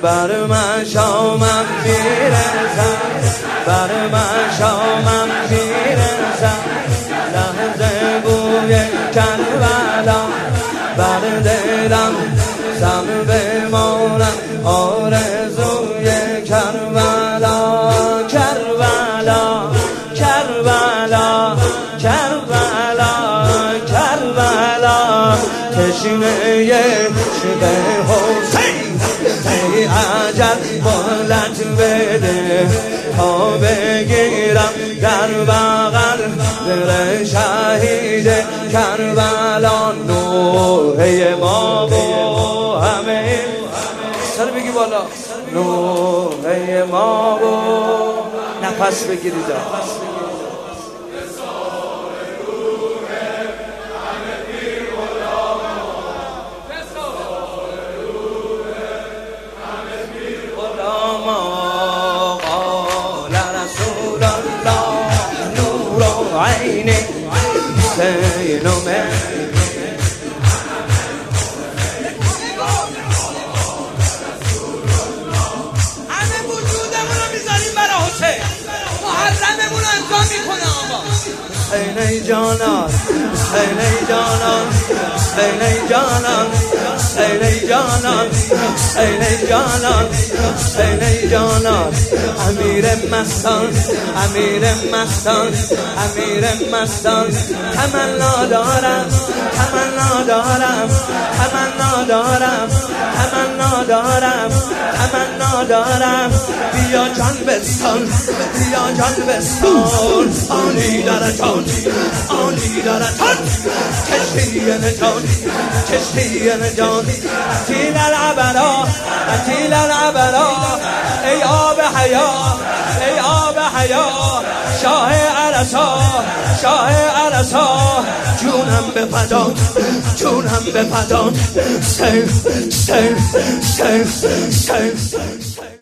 بر من شامم میرسم، بر من شامم میرسم، لحظه بوی کربلا بر دلم سم بمانم، آرزوی کربلا کربلا کربلا کربلا کربلا، تشنه عشق حسین ای عجل بلند بده تا بگیرم در بغل دل شهید کربلا. نوحه ما و همه سر بگی بالا، نوحه ما و نفس بگیرید. عینی سینومه همه وجودمون رو میذاریم برای حسین، محرممون رو انجام میکنه. آقا حسین جانان، حسین جانان، حسین جانان، حسین جانان، حسین جانان، حسین جانان، امیر مستان، امیر مستان، امیر مستان. تمنا دارم، تمنا دارم، تمنا دارم، تمنا دارم، تمنا دارم، بیا جان بستان، بیا جان بستان. آنی داره جان، آنی داره جان، کشتیان جان، کشتیان جان. قتیل العبرا، قتیل العبرا، ای آب حیا، ای آب حیا، شاه عرصا، شاه عرصا. جونم به فدات، جونم به فدات. سیف سیف سیف سیف